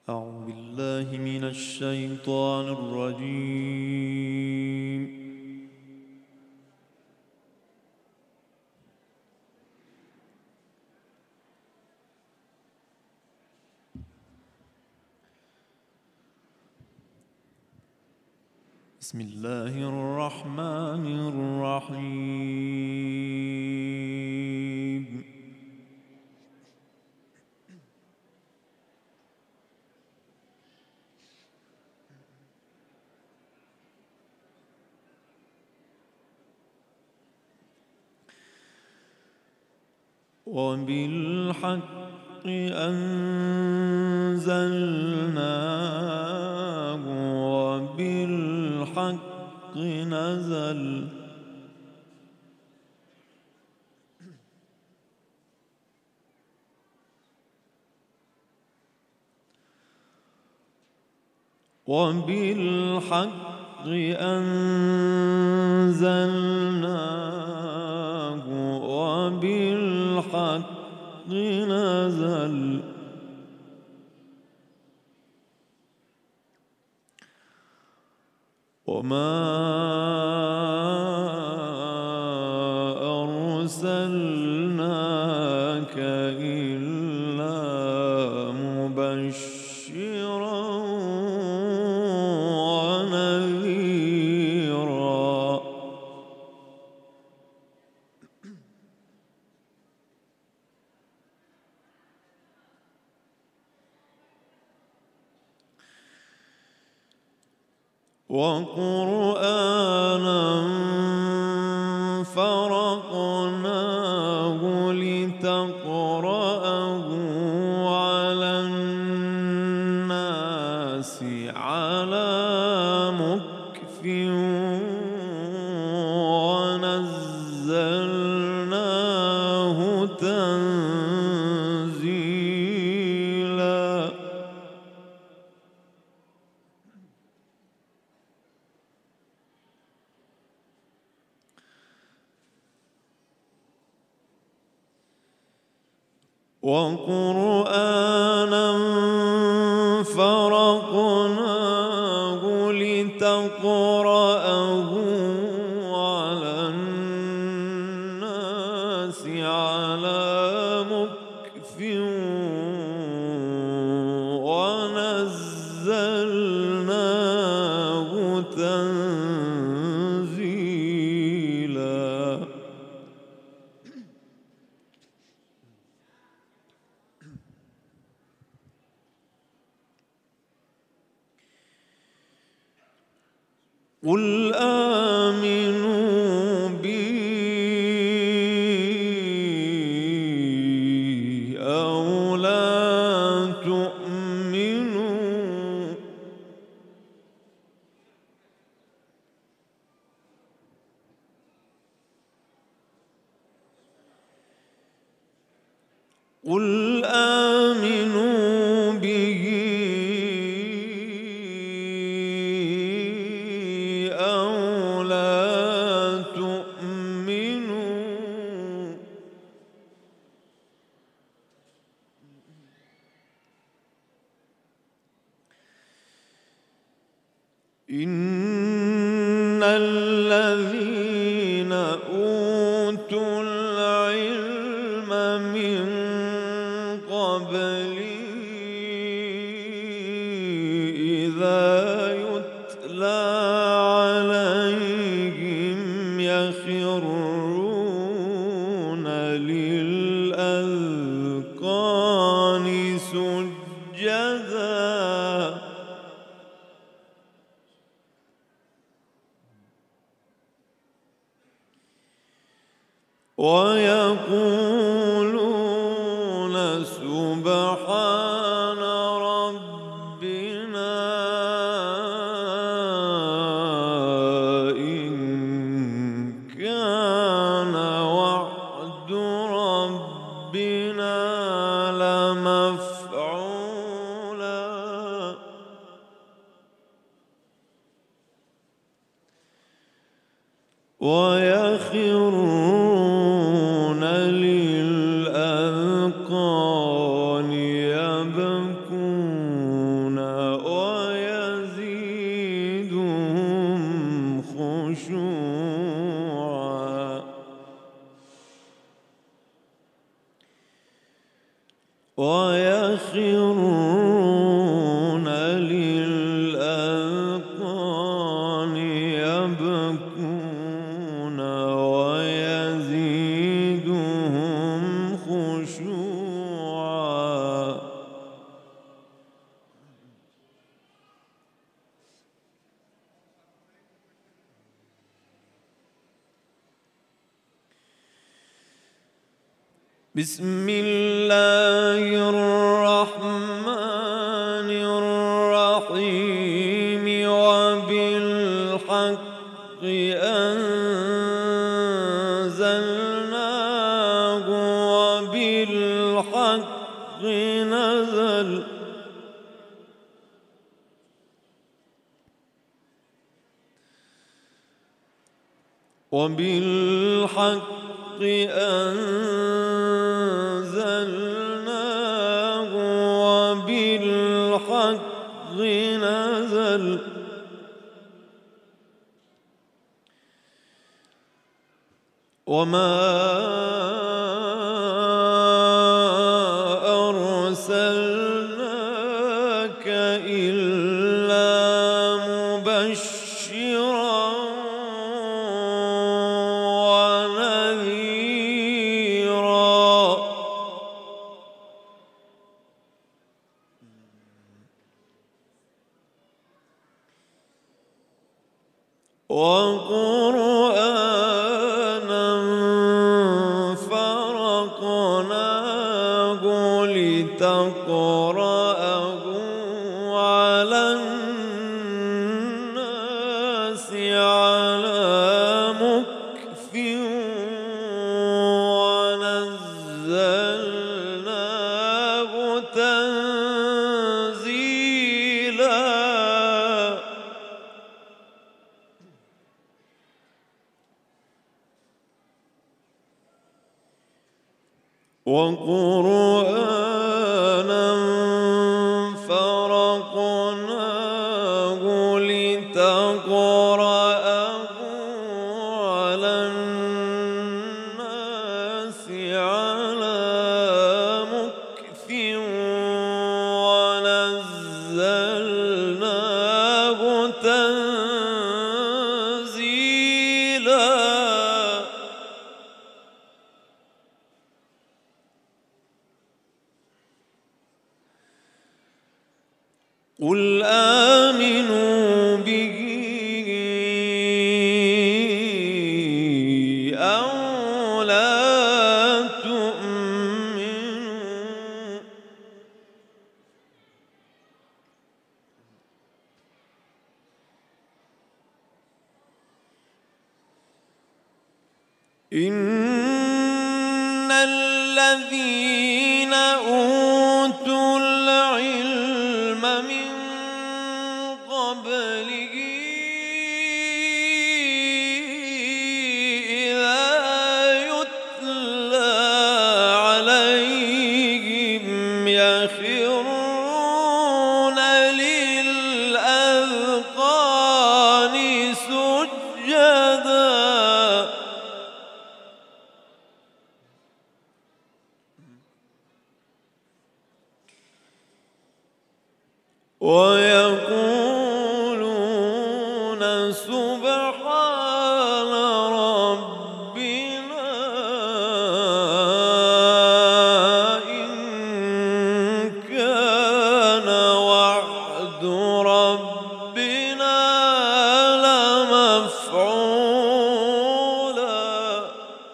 أعوذ بالله من الشيطان الرجيم. بسم الله الرحمن الرحيم. وبالحق أنزلناه وبالحق نزل وبالحق أنزلناه وبالحق نزل وما أرسلناك إلا مبشرا ونذيرا. وقرآنا فرقناه لتقرأه على الناس على مكث ونزلناه تنزيلا. وقرآنا فرقناه لتقرأه على الناس على مكث ونزلناه تنزيلا. قل آمنوا به أو لا تؤمنوا قل آمنوا به أو لا تؤمنوا إن الذين أوتوا العلم من قبلي إذا يتلى عليهم يخرون للأذقان سجدا ويقولون سبحان ربنا إن كان وعد ربنا لمفعولا. ويخرون للأذقان يبكون ويخرون للأذقان يبكون ويزيدهم خشوعا. بسم الله الرحمن الرحيم. وبالحق أنزلناه وبالحق نزل وبالحق أنزلناه وبالحق نزل وما أرسلناك إلا مبشرا ونذيرا وقرآنا فرقناه لتقرأه على الناس على مكث ونزلناه تنزيلا. وقرآنا فرقناه لتقرأه على الناس على مكث ونزلناه تنزيلا. قل آمنوا به أو لا تؤمنوا إن الذين أوتوا العلم من قبله إذا يتلى عليهم يخرون للأذقان سجدا ويقولون سبحان ربنا إن كان وعد ربنا لمفعولا.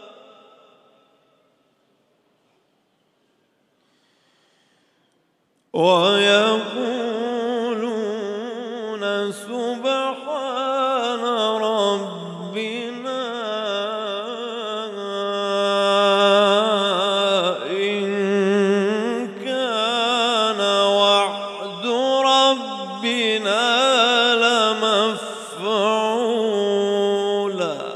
ويقولون سبحان ربنا إن كان وعد ربنا لمفعولا.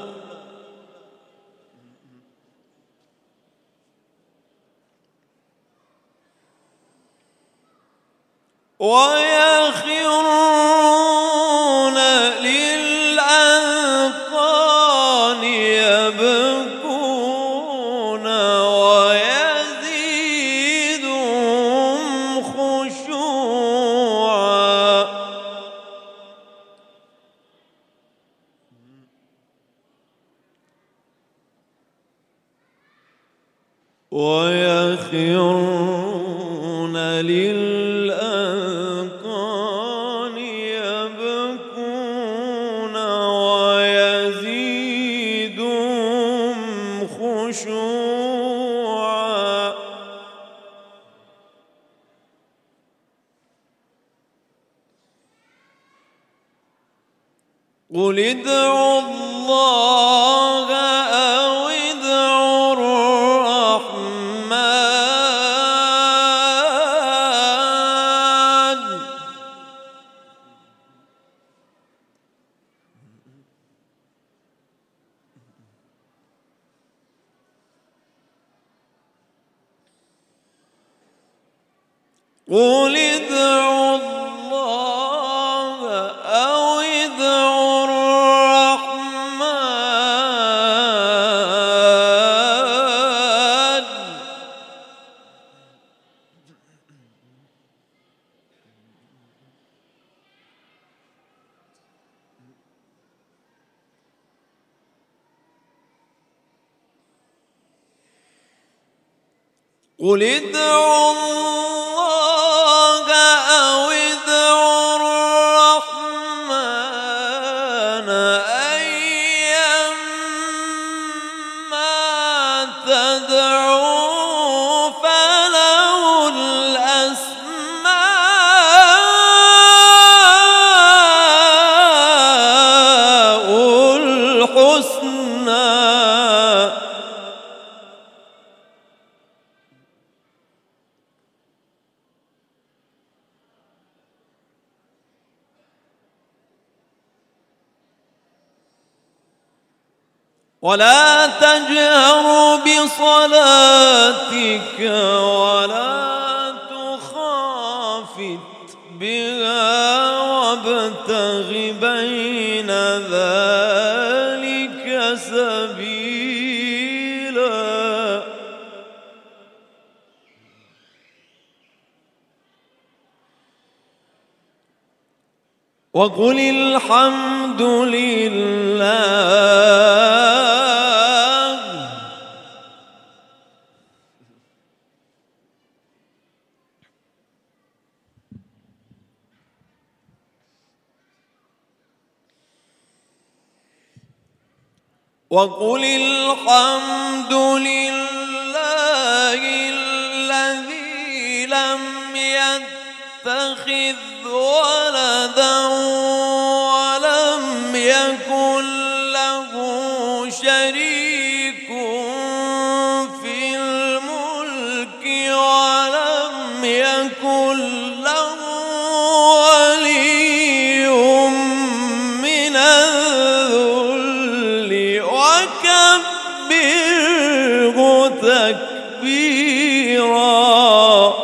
ويخرون للأذقان يبكون ويزيدهم خشوعا ويخرون للأذقان يبكون ويزيدهم خشوعا قل ادعوا الله أو ادعوا الرحمن قل ادعوا الله أو ادعوا الرحمن قل ادعوا الله أو ادعوا الرحمن أيما تدعوا فله الأسماء الحسنى ولا تجهر بصلاتك ولا تخافت بها وابتغ بين ذلك سبيلا وقل الحمد لله وقل الحمد لله الذي لم يتخذ ولدا ولم يكن له شريك في الملك ولم يكن له ولي من الذل وكبره تكبيرا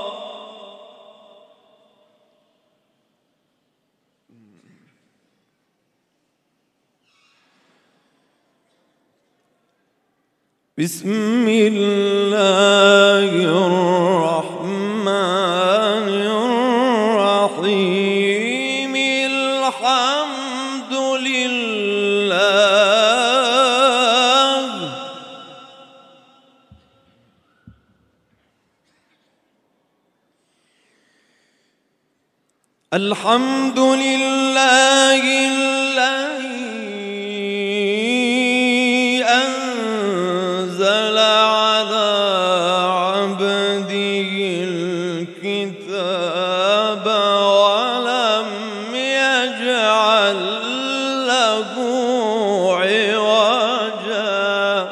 بسم الله الرحمن الرحيم الحمد لله الحمد لله الذي أنزل على عبده الكتاب ولم يجعل له عوجا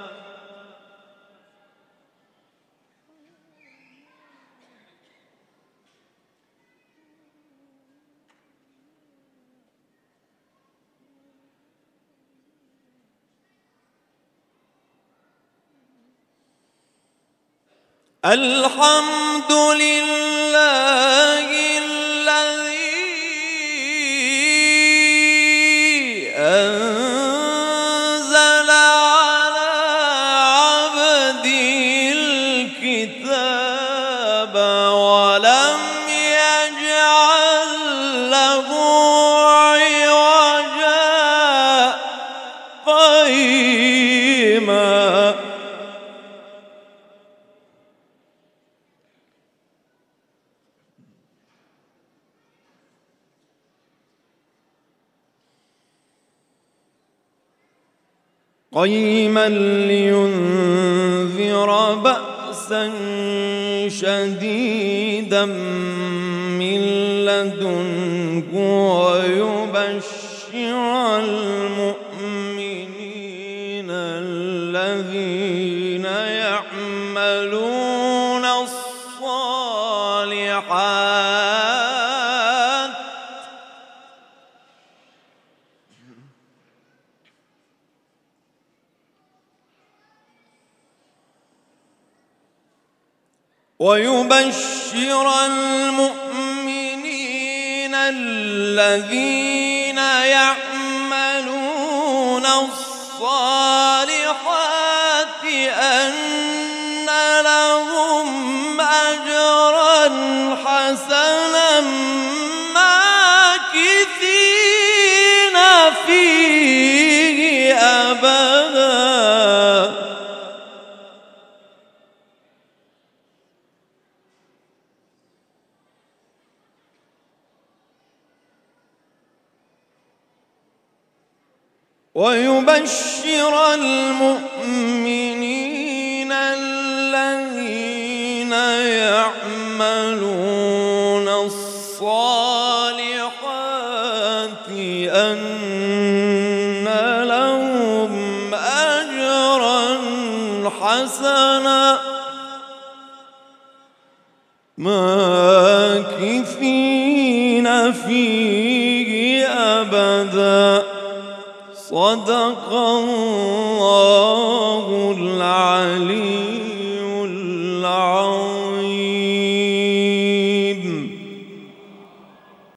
الحمد لله الذي أنزل على عبده الكتاب ولم قيما لينذر بأسا شديدا من لدنه ويبشر المؤمنين الذين يعملون الصالحات أن لهم أجرا حسنا ماكثين فيه أبدا. ويبشر المؤمنين الذين يعملون الصالحات أن لهم أجرا حسنا ماكثين فيه أبدا. صدق الله العظيم.